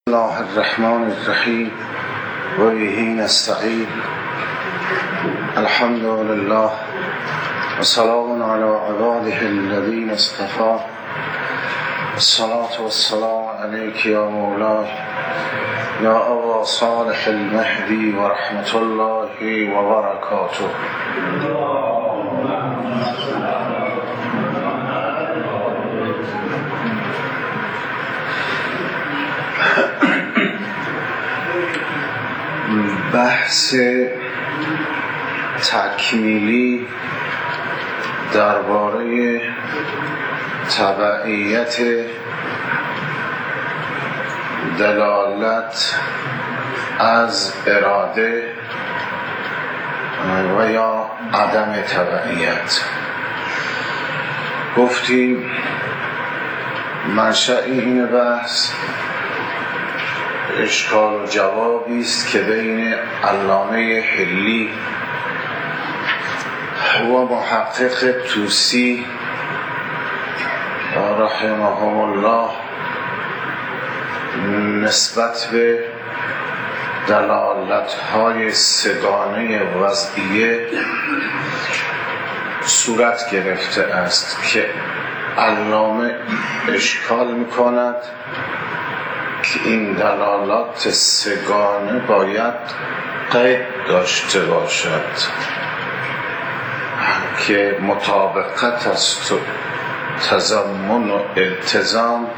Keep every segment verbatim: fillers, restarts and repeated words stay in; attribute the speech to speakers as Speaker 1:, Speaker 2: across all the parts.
Speaker 1: الله الرحمن الرحیم و به نستعین. الحمد لله و سلام علی عباده الذین اصطفى. الصلاة والسلام علیک یا مولای یا ابا صالح المهدی و رحمت الله و برکاته. بحث تکمیلی درباره تبعیت دلالت از اراده و یا عدم تبعیت. گفتیم منشأ این بحث اشکال و جوابی است که بین علامه حلی و محقق طوسی رحمهم الله نسبت به دلالت‌های سگانه وضعیه صورت گرفته است که علامه اشکال می‌کند که این دلالات سگانه باید قید داشته باشد که مطابقت است و تضمن و التزام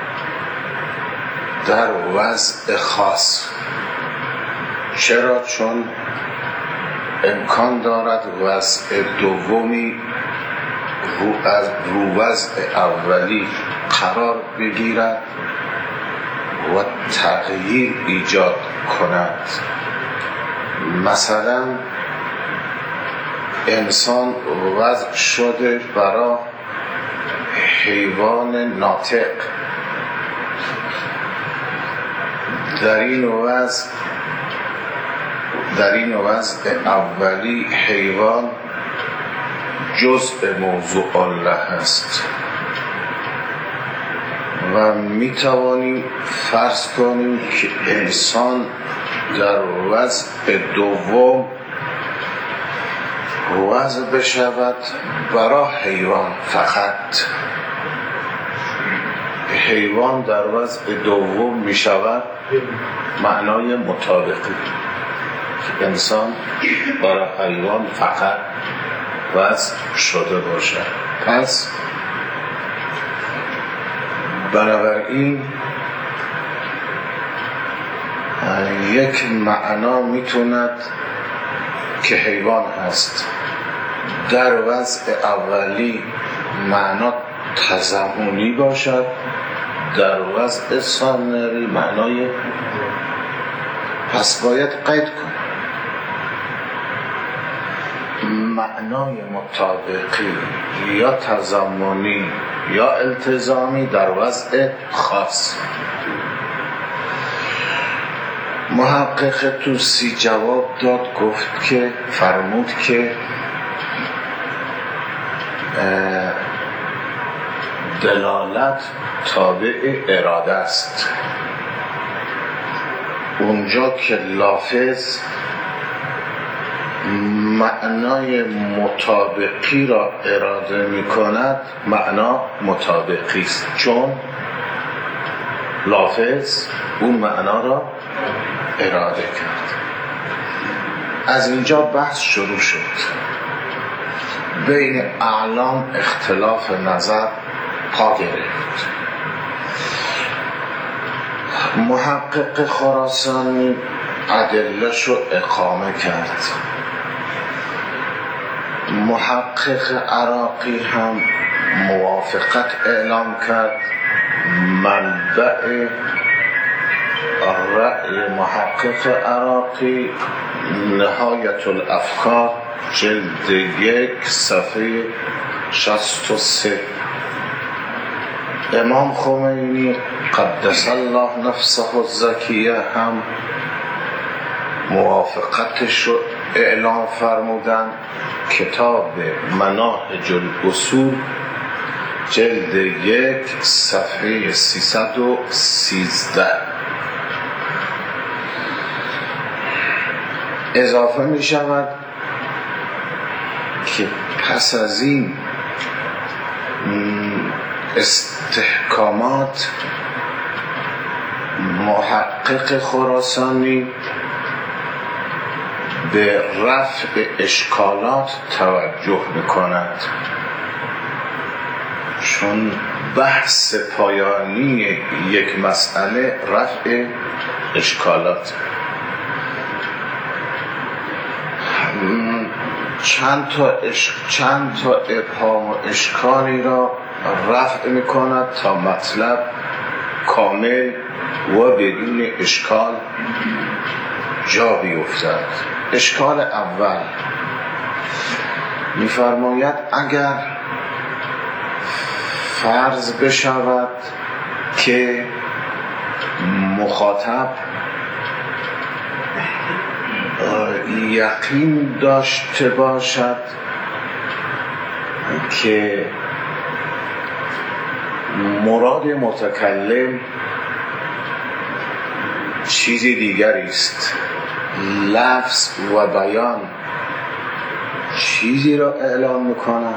Speaker 1: در وضع خاص. چرا؟ چون امکان دارد وضع دومی رو از رو وضع اولی قرار بگیرد و تغییر ایجاد کند. مثلا انسان وضع شده برای حیوان ناطق، در این وضع در این وضع اولی حیوان جزء موضوع الله است و می توانیم فرض کنیم که انسان در وضع دوم وضع بشود برای حیوان فقط. حیوان در وضع دوم می شود معنای مطابقی که انسان برای حیوان فقط وضع شده باشد. پس بنابراین یک معنا میتوند که حیوان هست در وضع اولی معنا تضمنی باشد، در وضع ثانی معنای، پس باید قید کن معنای مطابقی یا تضمنی یا التزامی در وضع خاص. محقق طوسی جواب داد، گفت که فرمود که دلالت تابع اراده است. اونجا که لافظ معنای مطابقی را اراده می کند معنا مطابقی است، چون لافظ اون معنا را اراده کرد. از اینجا بحث شروع شد. بین اعلام اختلاف نظر پا گرفت. محقق خراسانی ادله‌ش رو اقامه کرد، محقق عراقی هم موافقت اعلام کرد. منبع رأی محقق عراقی نهایت الافکار جلد یک صفحه شصت و سه. امام خمینی قدس الله نفسه الزکیه هم موافقتش رو اعلام فرمودن. کتاب مناهج الاصول جلد یک صفحه سیصد و سیزده. اضافه می شود که پس از این استحکامات محقق خراسانی به رفع اشکالات توجه میکند، چون بحث پایانی یک مسئله رفع اشکالات. چند تا اش... چند تا ابهام و اشکالی را رفع میکند تا مطلب کامل و بدون اشکال جا بیفتد. اشکال اول می‌فرماید اگر فرض بشود که مخاطب یقین داشته باشد که مراد متکلم چیزی دیگری است، لفظ و بیان چیزی را اعلام می‌کند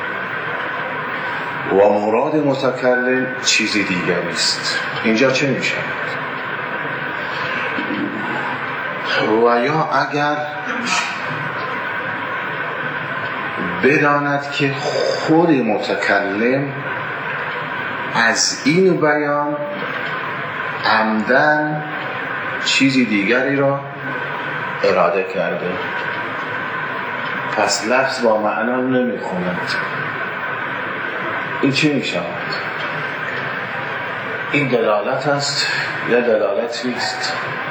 Speaker 1: و مراد متکلم چیزی دیگری است، اینجا چه می‌شود؟ و یا اگر بداند که خود متکلم از این بیان عمدن چیزی دیگری را اراده کرده، پس لفظ با معنا نمیخوند. این چی میشود؟ این دلالت است یا دلالت نیست؟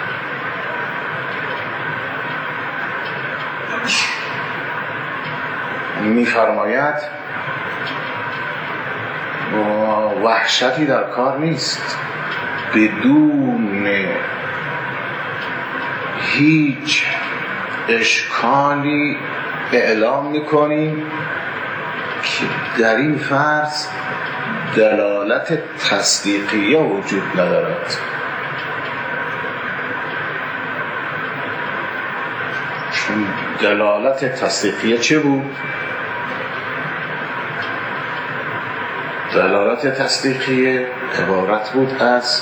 Speaker 1: میفرماید وحشتی در کار نیست، بدون هیچ اشکالی اعلام میکنیم که در این فرض دلالت تصدیقیه وجود ندارد. چون دلالت تصدیقیه چه بود؟ دلالت تصدیقیه عبارت بود از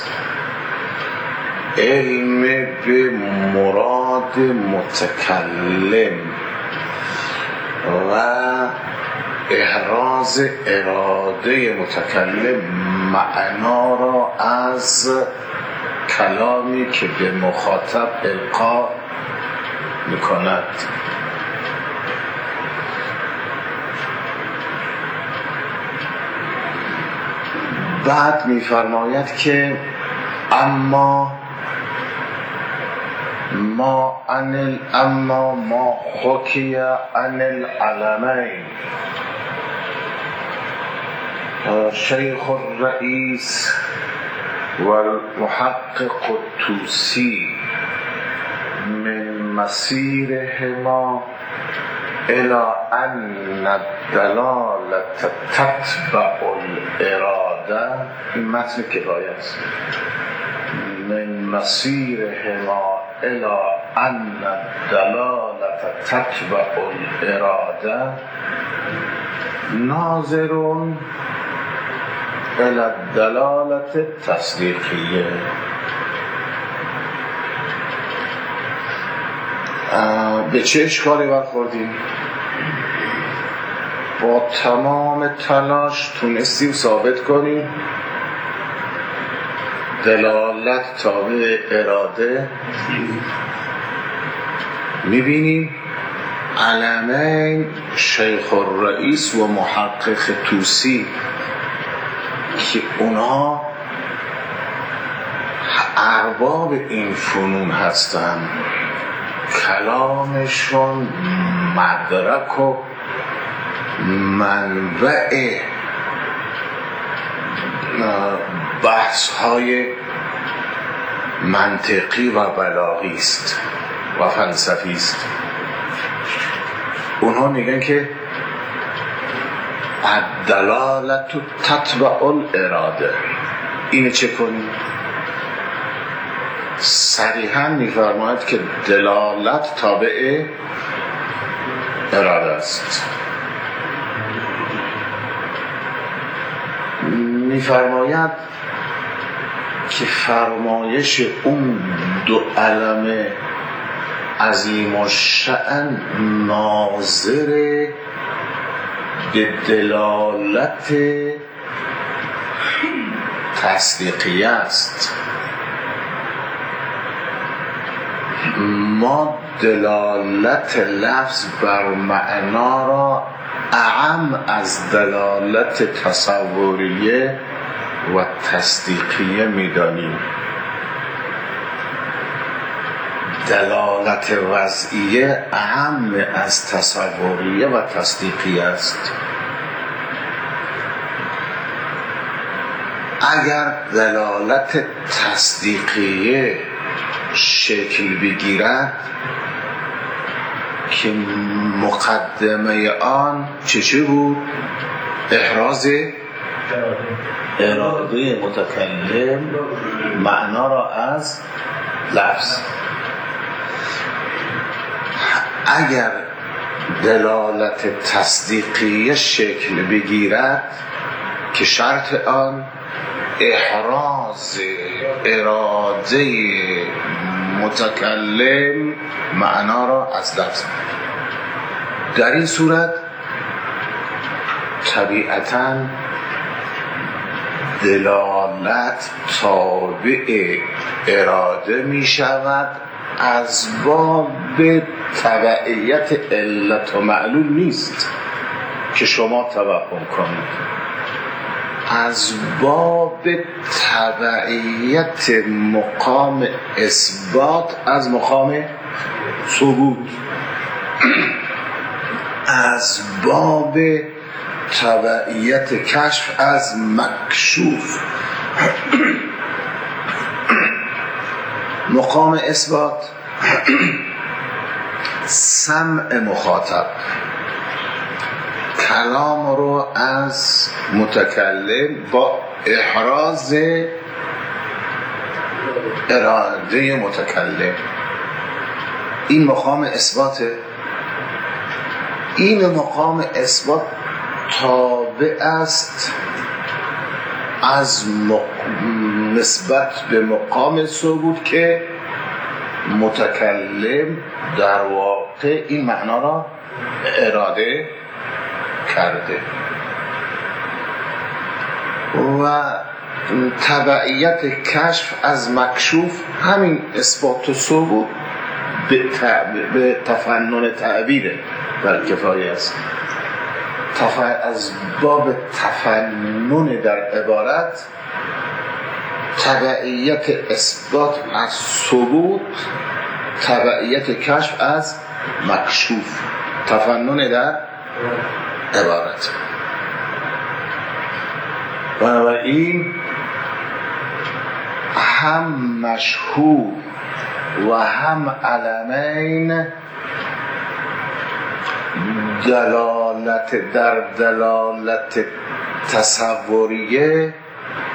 Speaker 1: علم به مراد متکلم و احراز اراده متکلم معنا را از کلامی که به مخاطب القا میکند. بعد میفرماید که اما ما عن اما ما حکی عن العلمین شیخ الرئیس و المحقق الطوسی من مسیرهما الى ان الدلالة تتبع الاراده. این متن کفایه است. من مسیرهما الى ان الدلالة تتبع الاراده ناظرون الى الدلالة التصدیقیه. به چه اشکالی برخوردیم؟ با تمام تلاش تونستیم ثابت کنیم دلالت تابع اراده. میبینیم علمین شیخ الرئیس و محقق طوسی که اونا ارباب این فنون هستن، کلامشون مدرک و منبع بحث های منطقی و بلاغی است و فلسفی است. اونها میگن که الدلالة تتبع الاراده. اینو چه کنیم؟ صریحاً می‌فرماید که دلالت تابع اراده است. می‌فرماید که فرمایش اون دو علم عظیم الشأن ناظر به دلالت تصدیقی است. ما دلالت لفظ بر معنا را اعم از دلالت تصوریه و تصدیقیه می‌دانیم. دلالت وضعیه اعم از تصوریه و تصدیقیه است. اگر دلالت تصدیقیه شکل بگیرد که مقدمه آن چه چه بود؟ احراز اراده متکلم معنا را از لفظ. اگر دلالت تصدیقیه شکل بگیرد که شرط آن احراز اراده متکلم معنا را از لفظ، در این صورت طبیعتاً دلالت تابع اراده می شود، از باب تبعیت علت و معلول نیست که شما توهم کنید، از باب تبعیت مقام اثبات از مقام ثبوت، از باب تبعیت کشف از مکشوف. مقام اثبات سمع مخاطب کلام رو از متکلم با احراز اراده متکلم، این مقام اثباته. این مقام اثبات تابع است از نسبت به مقام ثبوت که متکلم در واقع این معنا را اراده کرده و تبعیت کشف از مکشوف همین اثبات و ثبوت به تفنن تعبیره بر کفایه است. از باب تفنن در عبارت تبعیت اثبات از ثبوت، تبعیت کشف از مکشوف، تفنن در عبارت. بنابراین هم مشهود و هم علمین دلالت در دلالت تصوریه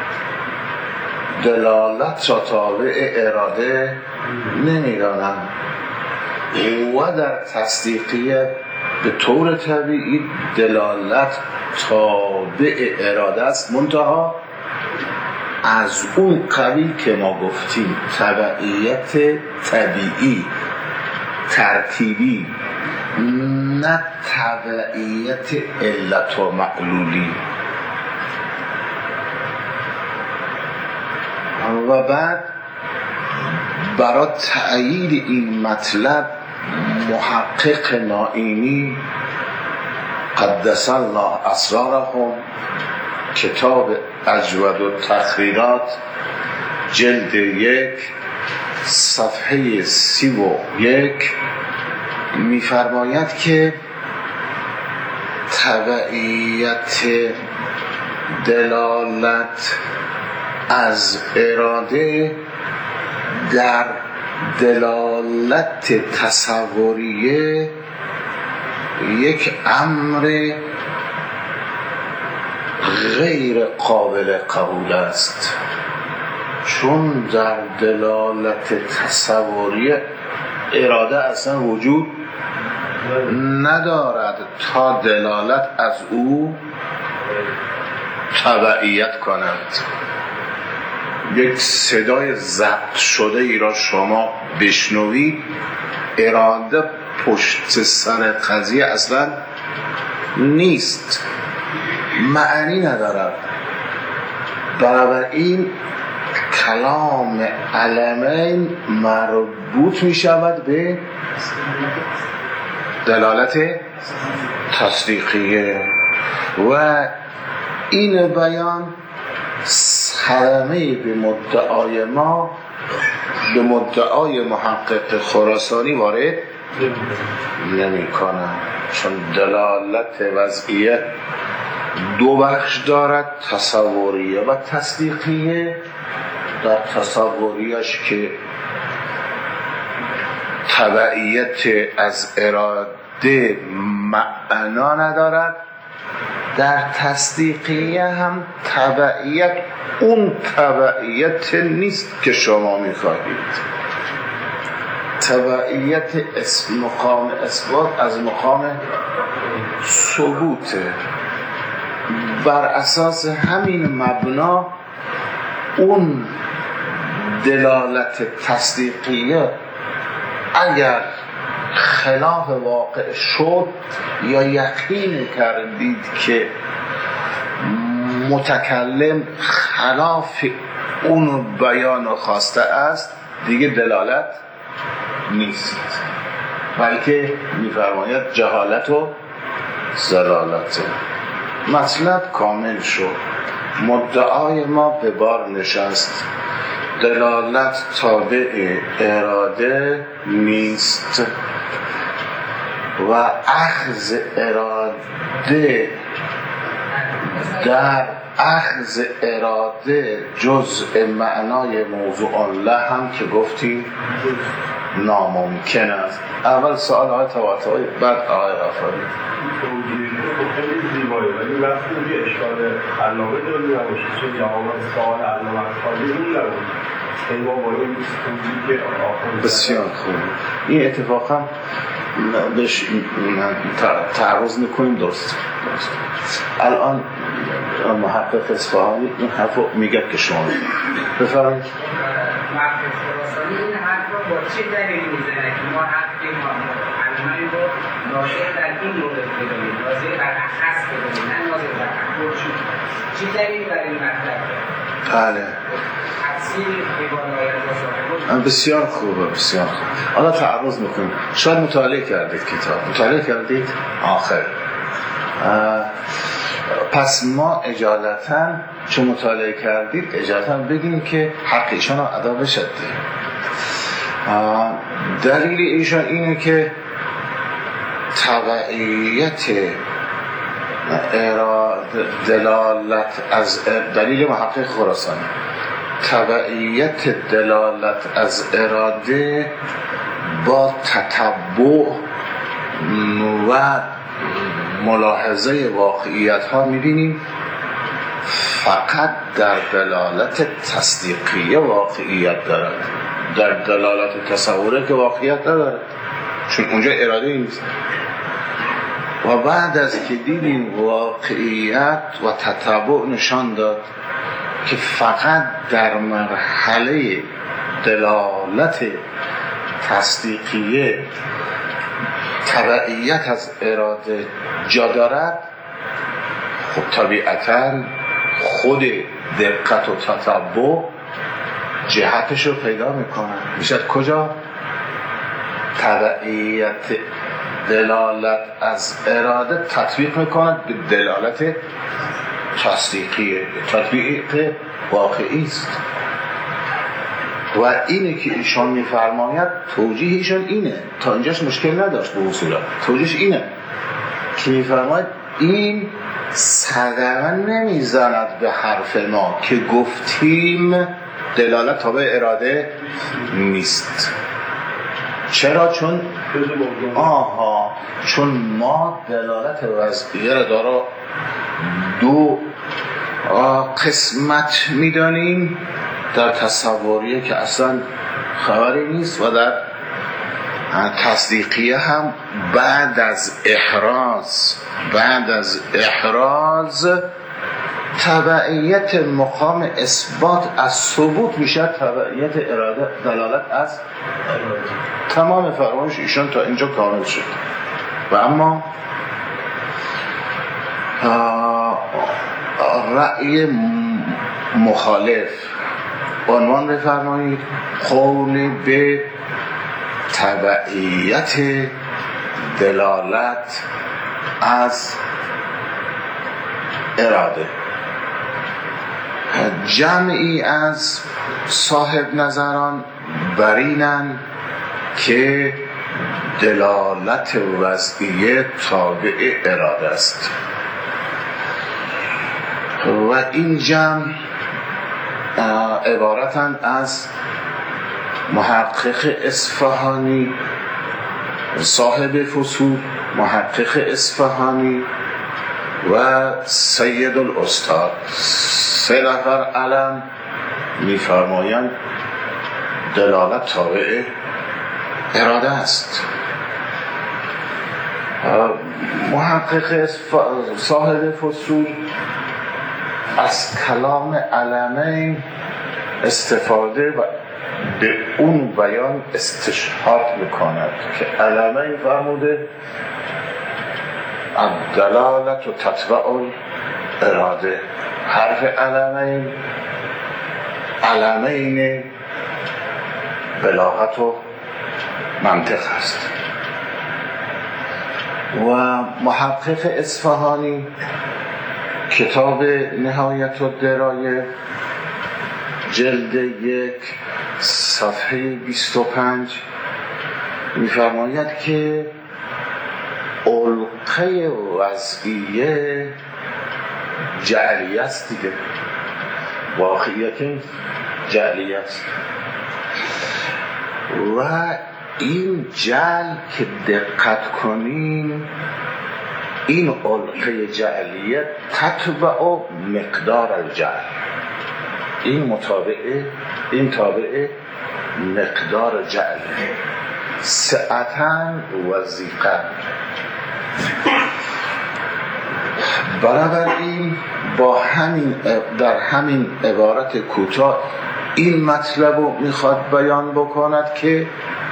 Speaker 1: دلالت را تابع اراده نمیدانند و در تصدیقیه به طور طبیعی دلالت تابع اراده است، منتها از اون قبیل که ما گفتیم تبعیت طبیعی ترتیبی، نه تبعیت علت و معلولی. و بعد برای تأیید این مطلب محقق نائینی قدس الله اسرارهم کتاب اجود التقریرات جلد یک صفحه سی و یک می‌فرماید که تبعیت دلالت از اراده در دلالت تصوریه یک امر غیر قابل قبول است، چون در دلالت تصوری اراده اصلا وجود ندارد تا دلالت از او تبعیت کند. یک صدای ضبط شده ای را شما بشنوید، اراده پشت سر قضیه اصلا نیست، معنی ندارد. بنابراین کلام علمین مربوط می شود به دلالت تصدیقیه و این بیان صدمه به مدعای ما به مدعای محقق خراسانی وارد نمی کنم، چون دلالت وضعیه دو بخش دارد، تصوریه و تصدیقیه. در تصوریش که تبعیت از اراده معنا ندارد، در تصدیقیه هم تبعیت اون تبعیت نیست که شما میخواهید. تبعیت اسم مقام اثبات از مقام ثبوته. بر اساس همین مبنا اون دلالت تصدیقیه اگر خلاف واقع شد یا یقین کردید که متکلم خلاف اون بیان خواسته است، دیگه دلالت نیست، بلکه میفرماید جهالت و ضلالت. مطلب کامل شد، مدعای ما به بار نشست، دلالت تابع اراده نیست و اخذ اراده در اخذ اراده جزء معنای موضوع الله هم که گفتیم ناممکن است. اول سوال های تواتعی، بعد آقای غفاری.
Speaker 2: خیلی زیبایی ولی وقتی یه اشکال علامه داره نباشه، چون جواب سوال علامه غفاری اون نبود. این با این توضیحی که آخر
Speaker 1: بسیار خوب، این اتفاقا بهش تعرض میکنیم. درست درست الان محقق اصفهانی این حرف رو میگه که شما بفرمایید.
Speaker 3: محقق خراسانی این حرف رو با چه دلیل میزنه که ما حرفی ما علمانی رو ناظر در این مورد بدونیم، ناظر در اخص بدونیم، نه ناظر در اخص. چه دلیل در این مطلب؟
Speaker 1: بله بسیار خوبه، بسیار خوب. حالا تعرض میکنیم. شاید مطالعه کردید کتاب، مطالعه کردید آخر. پس ما اجالتا چون مطالعه کردید اجالتا بگیم که حق ایشان رو ادا بشد. دلیل ایشان اینه که تبعیت دلالت از دلیل محقق خراسانی، تبعیت دلالت از اراده با تتبع و ملاحظه واقعیت ها میبینیم فقط در دلالت تصدیقیه واقعیت دارد، در دلالت تصوره که واقعیت ندارد، چون اونجا اراده نیست. و بعد از که دیدیم واقعیت و تتبع نشان داد که فقط در مرحله دلالت تصدیقیه تبعیت از اراده جا دارد، خب طبیعتاً خود دقت و تتبع جهتش رو پیدا میکنه. میشد کجا؟ تبعیت دلالت از اراده تطبیق میکند به دلالت تصدیقیه، تطبیق واقعی است. و اینه که ایشان میفرماید توجیه ایشان اینه، تا اینجاش مشکل نداشت به اصولا، توجیهش اینه که میفرماید این صدمه نمیزند به حرف ما که گفتیم دلالت تابع اراده نیست. چرا؟ چون آها چون ما دلالت وضعیه را دارا دو قسمت میدانیم، در تصوریه که اصلا خبری نیست و در تصدیقیه هم بعد از احراز بعد از احراز تبعیت مقام اثبات از ثبوت میشه تبعیت اراده دلالت از تمام فرمایش ایشان تا اینجا کامل شد. و اما رأی مخالف عنوان بفرمایید قول به تبعیت دلالت از اراده. جمعی از صاحب نظران برینن که دلالت وضعیه تابع اراده است و این جمع عبارتند از محقق اصفهانی صاحب فصول محقق اصفهانی و سید الاستاد. سه نفر علم می‌فرمایند دلالت تابع اراده است. محقق صاحب فصول از کلام علمین استفاده و به اون بیان استشهاد میکند که علمین فرموده الدلالت و تتبع اراده. حرف علمین علمین بلاغت و منطق است. و محقق اصفهانی کتاب نهایت الدرایه جلد یک صفحه بیست و پنج می‌فرماید که علقه وضعیه جعلیه است دیگه، واقعیت جعلیه است و این جعل که دقت کنین این علقه جعلیه تتبع مقدار الجعل، این مطابقه این تابع مقدار جعل سعتن و ضیقن. بنابراین با همین در همین عبارت کوتاه این مطلب رو میخواد بیان بکند که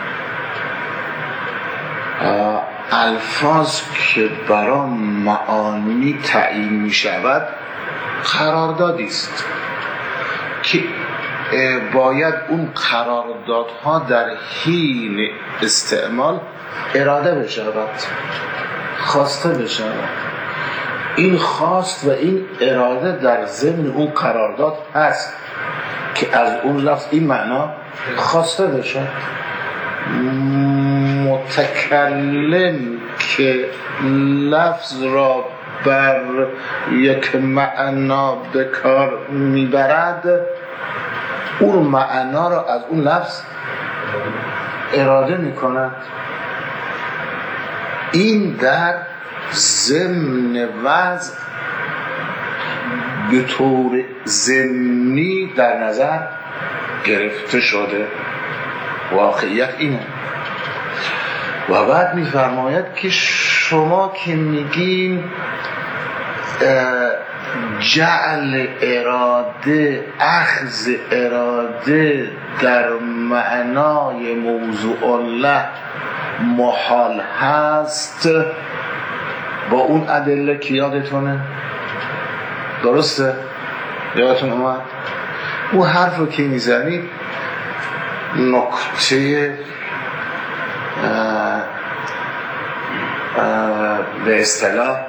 Speaker 1: الفاظ که برای معانی تعیین می شود قراردادی است که باید اون قراردادها در حین استعمال اراده بشود، خواسته بشود. این خواست و این اراده در ضمن اون قرارداد هست که از اون لفظ این معنا خواسته بشود. متکلم که لفظ را بر یک معنا به کار میبرد اون معنا را از اون لفظ اراده میکند. این در ضمن وضع به طور ضمنی در نظر گرفته شده. واقعیت اینه. و بعد میفرماید که شما که میگین جعل اراده اخذ اراده در معنای موضوع الله محال هست، با اون ادله که یادتونه درسته؟ یادتون اومد؟ اون حرف رو که میزنید نکته به اصطلاح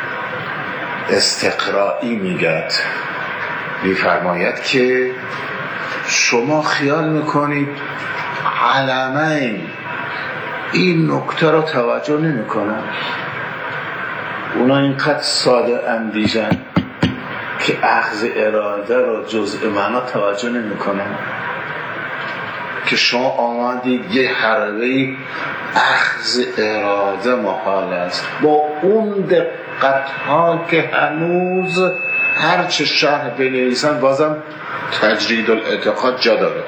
Speaker 1: استقرائی میگد. میفرماید که شما خیال میکنید علمین این نکته رو توجه نمیکنن، اونا اینقدر ساده اندیشن که اخذ اراده رو جزء معنا توجه نمیکنن که شما آمدید یه حربه اخذ اراده محال است با اون دقت ها که هنوز هر چه شرح بنویسن بازم تجرید الاعتقاد جا دارد.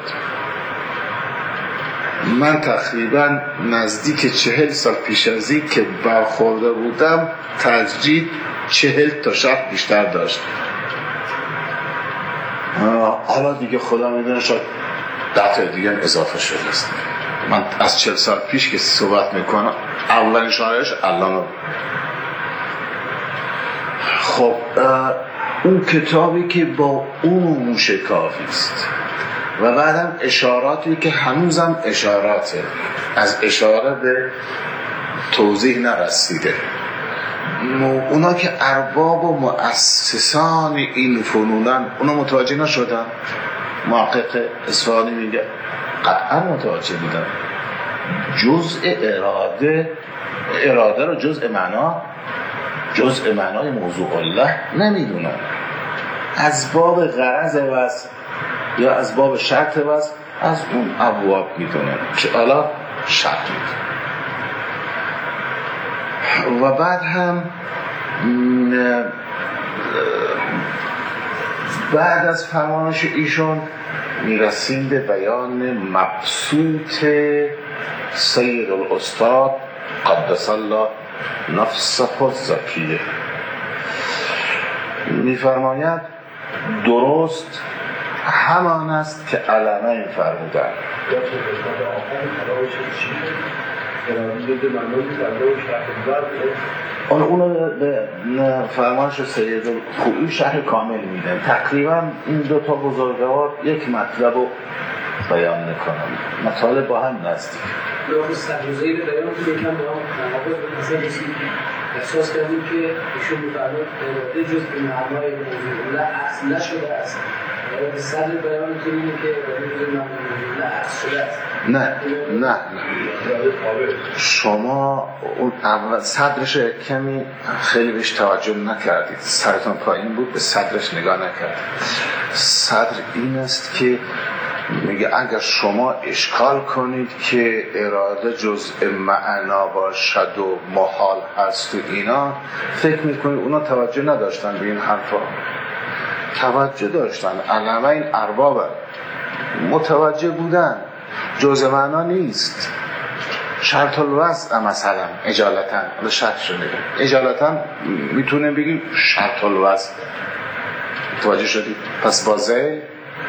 Speaker 1: من تقریبا نزدیک چهل سال پیش از این که برخورده بودم تجرید چهل تا شرح بیشتر داشت. حالا دیگه خدا میدونه شاید ده تا دیگه اضافه شده است. من از چهل سال پیش که صحبت میکنم اولین شارحش علامه. خب اون کتابی که با اون موشکافی است و بعدم اشاراتی که هنوزم اشاراته، از اشاره به توضیح نرسیده. اونا که ارباب و مؤسسان این فنونن اونا متوجه نشدن. محقق اصفهانی میگه قطعا متوجه بودن. جزء اراده اراده رو جزء معنا جزء معنای موضوع الله نمیدونن. از باب غرض وز یا از باب شرط وز از اون ابواب میدونن که حالا شرط میدونن. و بعد هم بعد از فرمانش ایشون میرسیم به بیان مبسوط سید الاستاد قدس الله نفسه الزکیه. میفرماید درست همان است که علمه این فرمودن. اون اونو به فرمایش سید خویی شرح کامل میدن. تقریبا این دو تا بزرگوار یک مطلب رو بیان میکنن، مطالب با هم نزدیک.
Speaker 4: لابد سرروزهی به بیان که یکم با هم تناقض به مثل رسید. احساس کردیم که ایشون میفرماید اراده جز به معنای موضوع الله اصل نشده است. اراده صدر بیان که اینه که اراده جز به معنای موضوع الله اصل شده است.
Speaker 1: نه نه نه شما اون اول صدرش کمی خیلی بهش توجه نکردید، سرتون پایین بود، به صدرش نگاه نکردید. صدر این است که میگه اگر شما اشکال کنید که اراده جزء معنا باشد و محال هست و اینا، فکر میکنید اونا توجه نداشتن به این حرفا. توجه داشتن. علمه این ارباب متوجه بودن. جزء معنا نیست. شرط الوضع مثلا اجالتا، حالا شرط شو نگم اجالتا میتونه بگیم شرط الوضع. متوجه شدید؟ پس بازه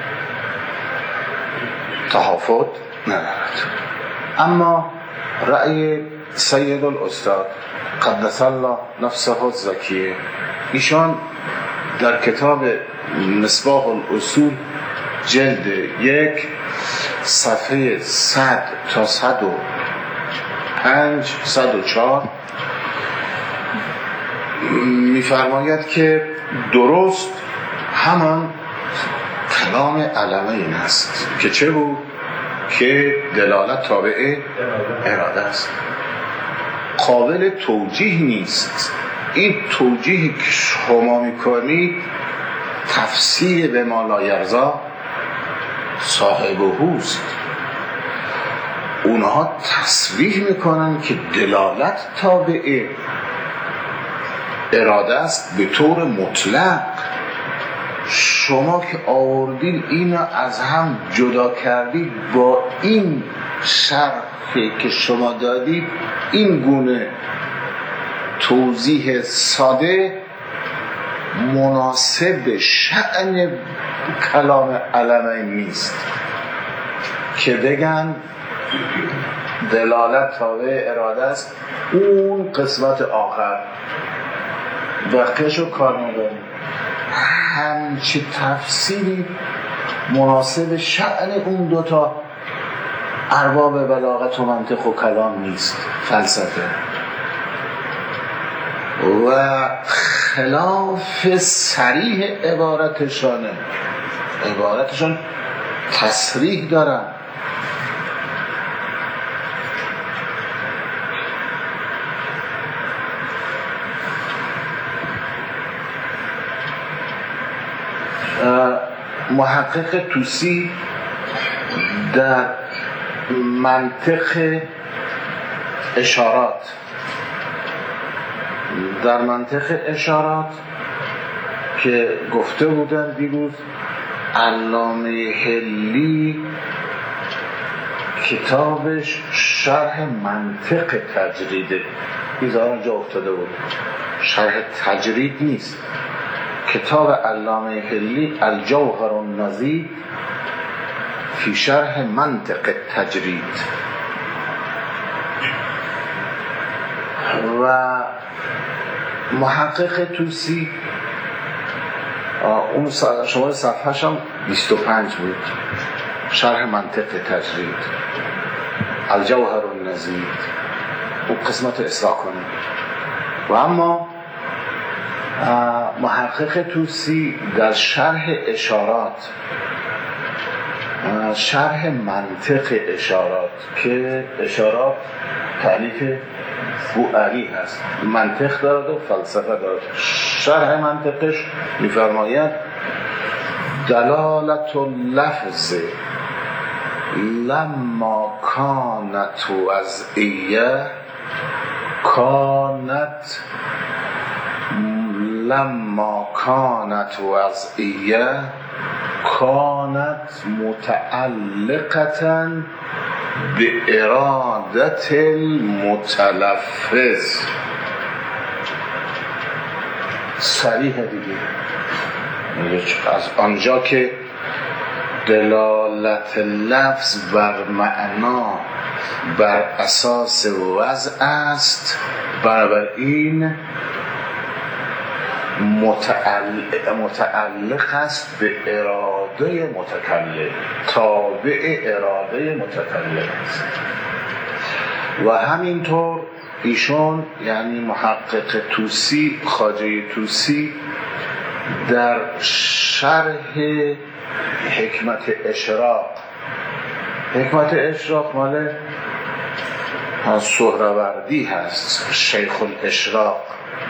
Speaker 1: تحافظ ندارد. اما رأی سید الاستاد قدس الله نفسه الزکیه، ایشان در کتاب مصباح الاصول جلد یک صفحه صد تا صد و پنج صد و چهار میفرماید که درست همان کلام علمه این است که چه بود؟ که دلالت تابع اراده است، قابل توجیه نیست. این توجیه که شما میکنید تفسیر به ما لا یرضا صاحب هوست. اونها تصریح میکنن که دلالت تابع اراده است به طور مطلق. شما که آوردین اینا از هم جدا کردید با این شرحی که شما دادید، این گونه توضیح ساده مناسب شأن کلام علمه نیست که بگن دلالت تابع اراده است. اون قسمت آخر بقیه‌شو کار نداریم. همچی تفسیری مناسب شأن اون دوتا ارباب بلاغت و منطق و کلام نیست، فلسفه، و خلاف صریح عبارتشانه. عبارتشان تصریح دارن. محقق توسی در منطق اشارات در منطق اشارات که گفته بودن دیروز علامه حلی کتابش شرح منطق تجریده، ایزان جا افتاده بود، شرح تجرید نیست. کتاب علامه حلی الجوهر النضید فی شرح منطق تجرید. و محقق توسی اون شماره صفحه‌ش هم بیست و پنج بود، شرح منطق تجرید الجوهر النضید، اون قسمت اصلاح کنیم. و اما محقق توسی در شرح اشارات، شرح منطق اشارات که اشارات تعلیف بوعلی هست، منطق دارد و فلسفه دارد، شرح منطقش می‌فرماید دلالت اللفظ لما کانت وضعیه کانت لما کانت وضعیه کانت متعلقة بإرادة المتلفظ. صریح دیگه از آنجا که دلالت لفظ بر معنا بر اساس وضع است، بنابراین متعلق, متعلق است به اراده متکلم، تابع اراده متکلم است. و همینطور ایشون یعنی محقق توسی، خواجه توسی، در شرح حکمت اشراق، حکمت اشراق مال سهروردی هست، شیخ الاشراق،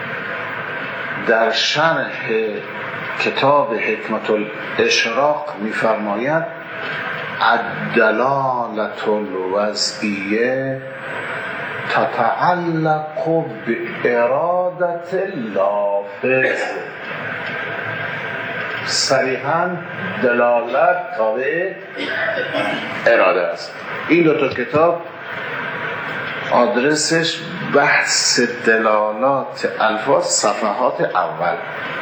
Speaker 1: در شرح کتاب حکمت الاشراق می‌فرماید الدلالة الوضعیه تتعلق بإرادة اللافظ. صریحاً دلالت تابع اراده است. این دو تا کتاب آدرسش بحث دلالات الفاظ صفحات اول.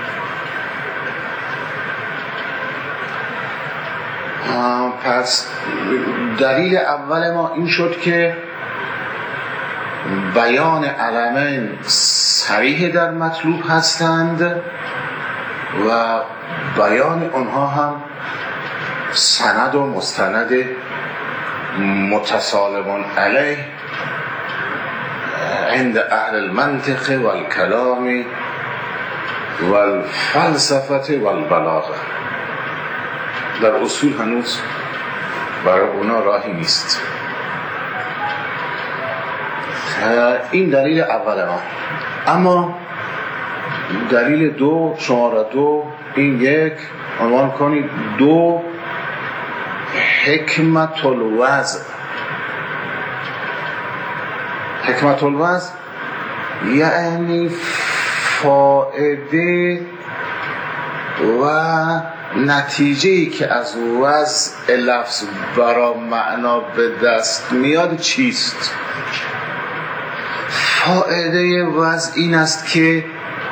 Speaker 1: پس دلیل اول ما این شد که بیان علمین صریح در مطلوب هستند و بیان آنها هم سند و مستند متسالم علیه عند اهل المنطق والکلام والفلسفه والبلاغه. در اصول هنوز برای اونا راهی نیست. این دلیل اول ما. اما دلیل دو، شماره دو، این یک عنوان کنید دو حکمت الوضع. حکمت الوضع یعنی فائده و نتیجه‌ای که از وضع لفظ برای معنا به دست میاد چیست؟ فائده وضع این است که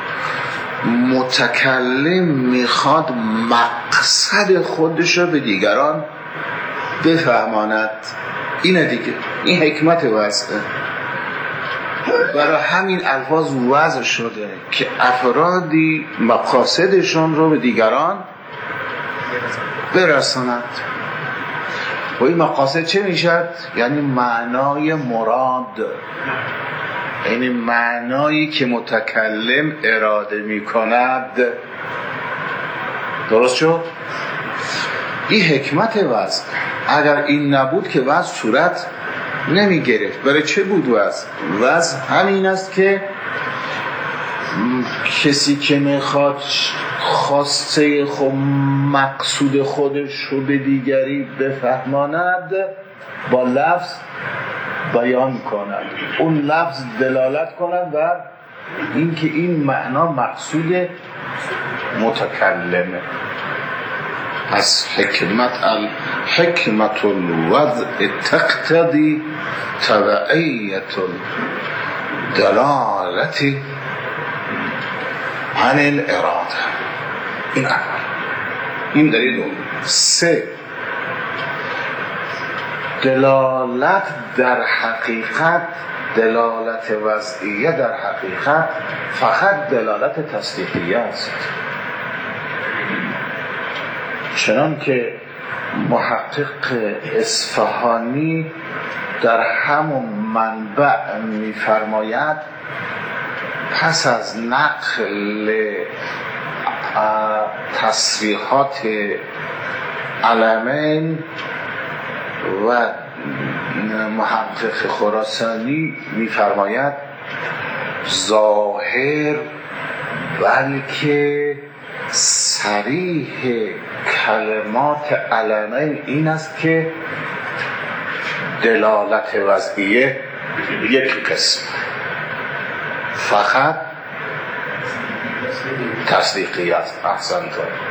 Speaker 1: متکلم میخواد مقصد خودش رو به دیگران بفهماند. اینه دیگه، این حکمت وضعه. برای همین الفاظ وضع شده که افرادی مقاصدشون رو به دیگران برساند. و این مقاصد چه میشد؟ یعنی معنای مراد، یعنی معنایی که متکلم اراده میکند. درست شد؟ این حکمت وضع. اگر این نبود که وضع صورت نمی گرفت. برای چه بود وضع؟ وضع همین است که کسی که میخواد خواسته خود مقصود خودش رو به دیگری بفهماند با لفظ بیان کند، اون لفظ دلالت کند بر اینکه این معنا مقصود متکلمه. از حکمت الحکمت الوضع تقتضی تبعیت الدلالت عن الاراده. این اول. این دلیل دوم. سه، دلالت در حقیقت، دلالت وضعیه در حقیقت فقط دلالت تصدیقیه است. چنان که محقق اصفهانی در همون منبع می‌فرماید پس از نقل تصریحات علمین و محقق خراسانی می‌فرماید ظاهر بلکه صریح کلمات علمین این است که دلالت وضعیه یک قسم فقط تصدیقی است. احسنت.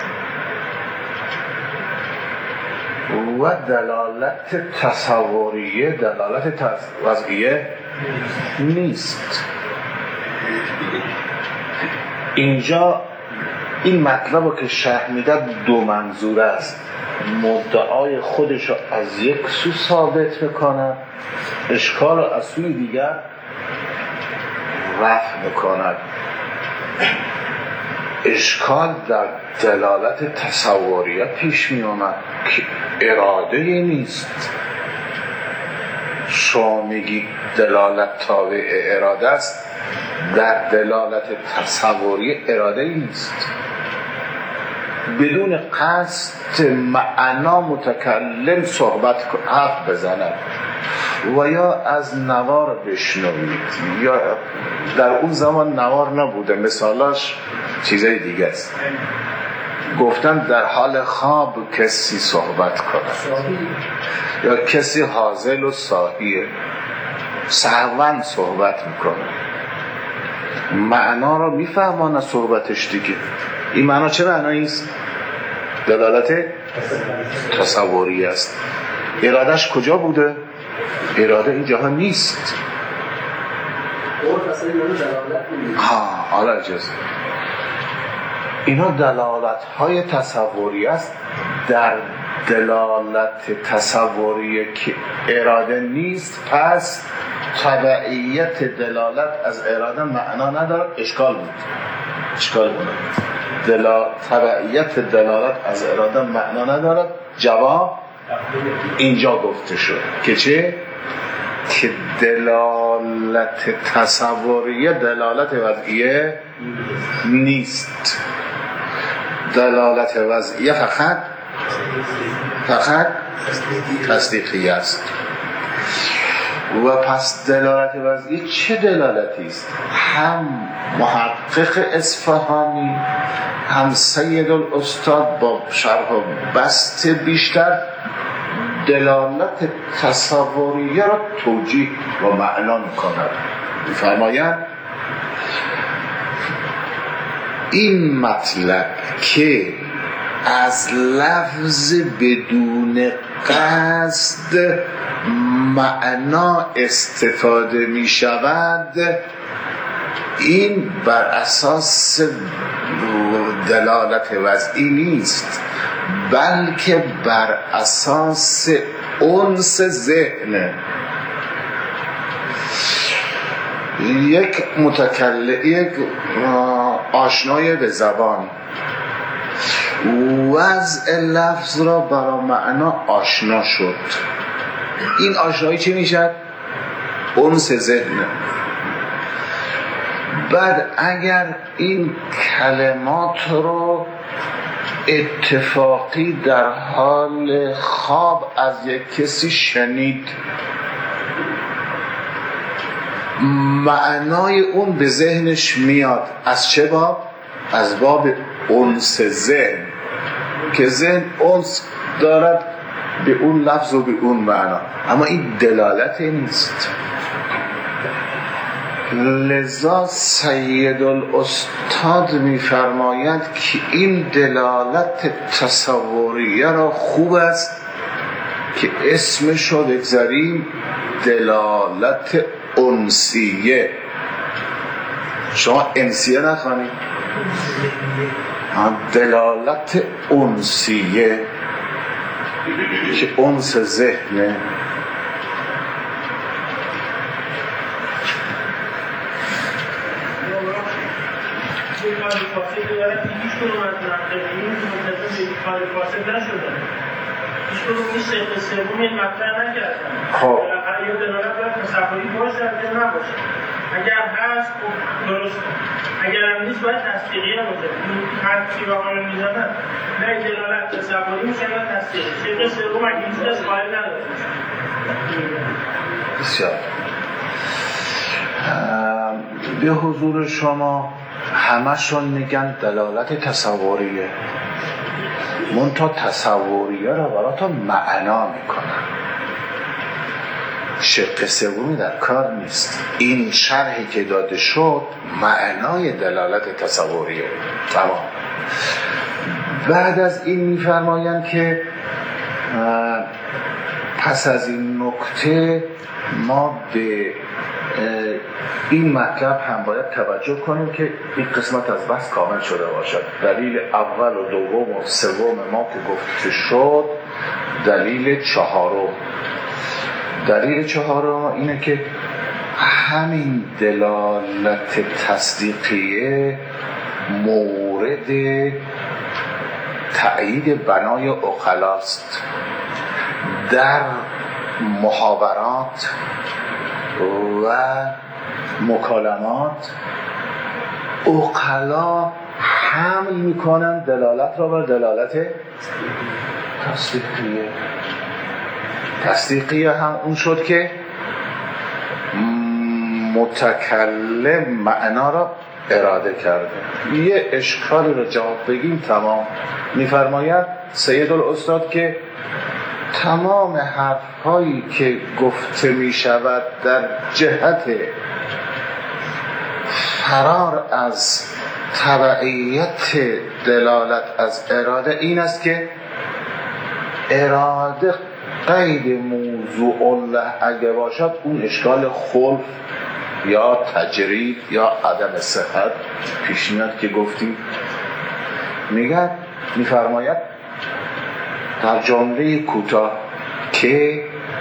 Speaker 1: و دلالت تصوریه دلالت وضعیه نیست. اینجا این مطلب که شرح میده دو منظور است. مدعای خودش رو از یک سو ثابت میکنه، اشکال رو از سوی دیگر رفع میکند. اشکال در دلالت تصوریه پیش می آمد که اراده نیست. شما میگی دلالت تابع اراده است، در دلالت تصوریه اراده نیست. بدون قصد معنا متکلم صحبت حرف بزند و یا از نوار بشنوید، یا در اون زمان نوار نبوده، مثالاش چیزای دیگه است. گفتن در حال خواب کسی صحبت کنه یا کسی حاضل و صاحیه سهواً صحبت میکنه، معنا رو میفهمانه صحبتش دیگه. این معنا چه معنایی است؟ دلالت تصوری است. ارادش کجا بوده؟ اراده این جاها نیست. ها حالا اجازه، اینا دلالت های تصوری است. در دلالت تصوری که اراده نیست، پس تبعیت دلالت از اراده معنا ندارد. اشکال بود اشکال بود دلالت تبعیت دلالت از اراده معنا ندارد. جواب اینجا گفته شد که چه؟ که دلالت تصوریه دلالت وضعیه نیست. دلالت وضعیه فقط فقط تصدیقی است. و پس دلالت وضعیه چه دلالتی است؟ هم محقق اصفهانی هم سید الاستاد با شرح و بسط بیشتر دلالت تصوریه را توجیه و معنا می‌کند. می‌فرمایند این مطلب که از لفظ بدون قصد معنا استفاده می شود، این بر اساس دلالت وضعی نیست، بلکه بر اساس انس ذهن. یک متکلم، یک آشنای به زبان وضع لفظ را برای معنا آشنا شد. این آشنایی چی میشد؟ انس ذهن. بعد اگر این کلمات رو اتفاقی در حال خواب از یک کسی شنید، معنای اون به ذهنش میاد. از چه باب؟ از باب انس ذهن، که ذهن انس دارد به اون لفظ و به اون معنا، اما این دلالت نیست. لذا سید الاستاد می‌فرمایند که این دلالت تصوریه را خوب است که اسمش رو بگذاریم دلالت انسیه. شما انسیه نخوانید، دلالت انسیه که انس ذهنه.
Speaker 2: خب بالاخره یه دلالت باید تصوری باشه یا نباشه. اگر هست خب درسته، اگر هم نیست باید تصدیقیه باشه. این حرفی واقعا میزنن نه دلالت تصوری میشه نه تصدیقی. شکل سوم اگه هیچ دست قائل نداره.
Speaker 1: بسیار به حضور شما همشون میگن دلالت تصوریه، منتها تصوریه را براتون معنا میکنن. شق سومی در کار نیست. این شرحی که داده شد معنای دلالت تصوریه. تمام. بعد از این میفرمایند که پس از این نکته ما به این مطلب هم باید توجه کنیم که این قسمت از بحث کامل شده باشد. دلیل اول و دوم و سوم ما که گفته شد، دلیل چهارم دلیل چهارم اینه که همین دلالت تصدیقیه مورد تأیید بنای عقلاست. در محاورات و مکالمات عقلا حمل میکنن دلالت را بر دلالت تصدیقیه. تصدیقیه هم اون شد که متکلم معنا را اراده کرده. یه اشکالی رو جواب بگیم تمام. میفرماید سید الاستاد که تمام حرف‌هایی که گفته می‌شود در جهت فرار از تبعیت دلالت از اراده این است که اراده قید موضوع الله اگه باشد اون اشکال خلف یا تجرید یا عدم صحت پیش میاد که گفتیم. میگه میفرماید در جمله کوتاه که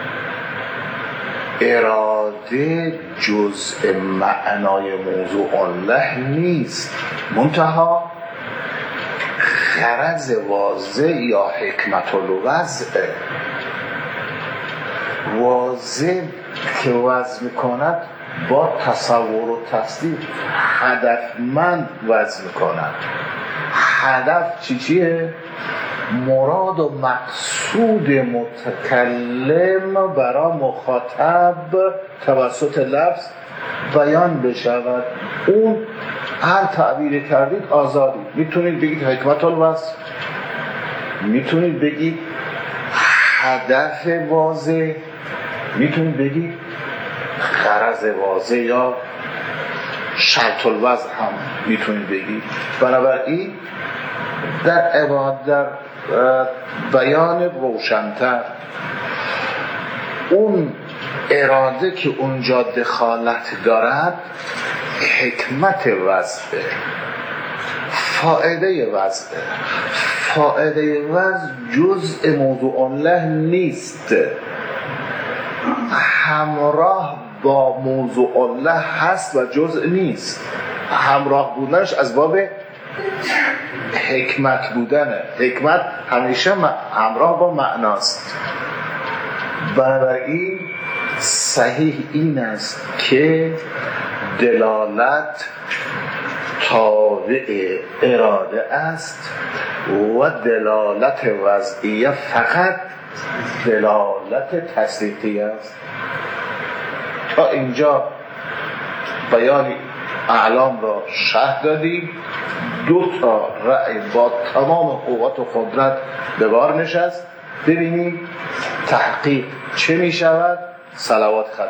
Speaker 1: اراده جزء معنای موضوع الله نیست، منتها غرض واضح یا حکمت الوضع واضح که وضع میکند با تصور و تصدیق هدفمند وضع میکند. هدف چی چیه؟ مراد و مقصود متکلم برای مخاطب توسط لفظ بیان بشود. اون هر تعبیر کردید آزادی. میتونید بگید حکمت الوضع، میتونید بگید هدف واضح، میتونید بگید غرض واضح یا شرط الوضع هم میتونید بگید. بنابراین در عبارت در بیان روشن‌تر اون اراده که اونجا دخالت دارد حکمت وضع، فائده وضع. فائده وضع جزء موضوع الله نیست، همراه با موضوع الله هست و جزء نیست. همراه بودنش از باب حکمت بودنه. حکمت همیشه همراه با معناست. بنابراین صحیح این است که دلالت تابع اراده است و دلالت وضعیه فقط دلالت تصدیقی است. تا اینجا بیانی اعلام را شرح دادیم. دو تا رأی با تمام قوت و قدرت به بار نشست. ببینیم تحقیق چه می شود. صلوات خدا.